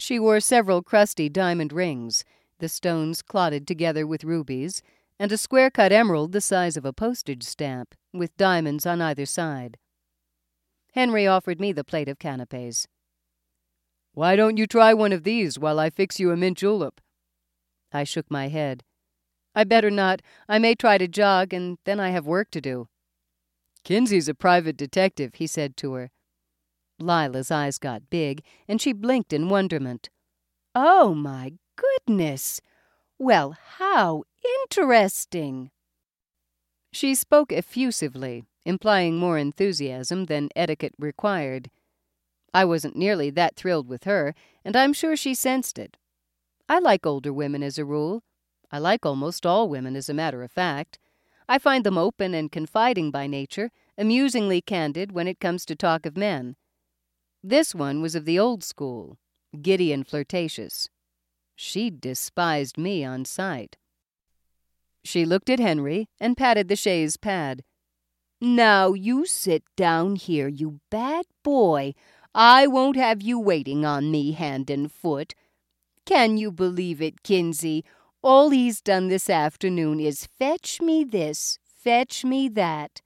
She wore several crusty diamond rings, the stones clotted together with rubies, and a square-cut emerald the size of a postage stamp, with diamonds on either side. Henry offered me the plate of canapes. "Why don't you try one of these while I fix you a mint julep?" I shook my head. "I better not. I may try to jog, and then I have work to do." "Kinsey's a private detective," he said to her. Lila's eyes got big, and she blinked in wonderment. "Oh, my goodness! Well, how interesting!" She spoke effusively, implying more enthusiasm than etiquette required. I wasn't nearly that thrilled with her, and I'm sure she sensed it. I like older women as a rule. I like almost all women, as a matter of fact. I find them open and confiding by nature, amusingly candid when it comes to talk of men. This one was of the old school, giddy and flirtatious. She despised me on sight. She looked at Henry and patted the chaise pad. "Now you sit down here, you bad boy. I won't have you waiting on me hand and foot. Can you believe it, Kinsey? All he's done this afternoon is fetch me this, fetch me that."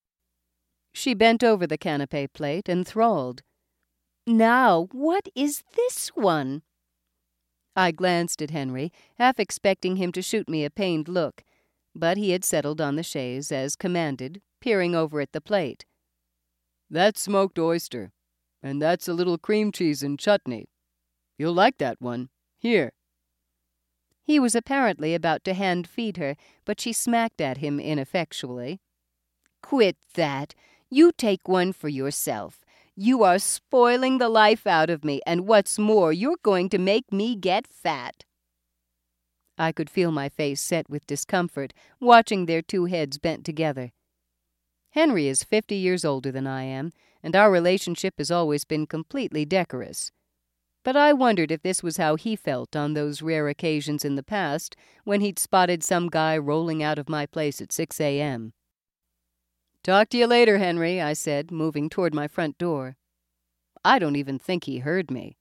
She bent over the canapé plate, enthralled. "Now, what is this one?" I glanced at Henry, half expecting him to shoot me a pained look, but he had settled on the chaise as commanded, peering over at the plate. "That's smoked oyster, and that's a little cream cheese and chutney. You'll like that one. Here." He was apparently about to hand-feed her, but she smacked at him ineffectually. "Quit that. You take one for yourself. You are spoiling the life out of me, and what's more, you're going to make me get fat." I could feel my face set with discomfort, watching their two heads bent together. Henry is 50 years older than I am, and our relationship has always been completely decorous. But I wondered if this was how he felt on those rare occasions in the past when he'd spotted some guy rolling out of my place at 6 a.m. "Talk to you later, Henry," I said, moving toward my front door. I don't even think he heard me.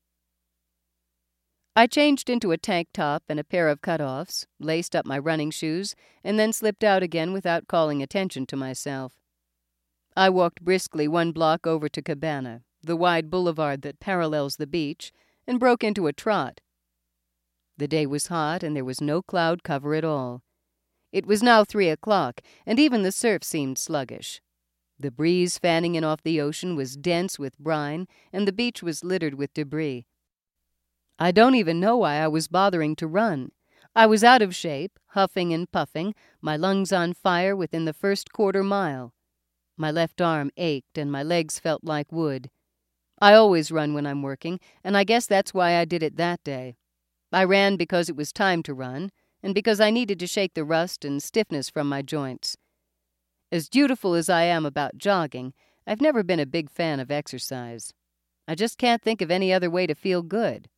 I changed into a tank top and a pair of cut-offs, laced up my running shoes, and then slipped out again without calling attention to myself. I walked briskly 1 block over to Cabana, the wide boulevard that parallels the beach, and broke into a trot. The day was hot, and there was no cloud cover at all. It was now 3 o'clock, and even the surf seemed sluggish. The breeze fanning in off the ocean was dense with brine, and the beach was littered with debris. I don't even know why I was bothering to run. I was out of shape, huffing and puffing, my lungs on fire within the first quarter-mile. My left arm ached, and my legs felt like wood. I always run when I'm working, and I guess that's why I did it that day. I ran because it was time to run, and because I needed to shake the rust and stiffness from my joints. As dutiful as I am about jogging, I've never been a big fan of exercise. I just can't think of any other way to feel good.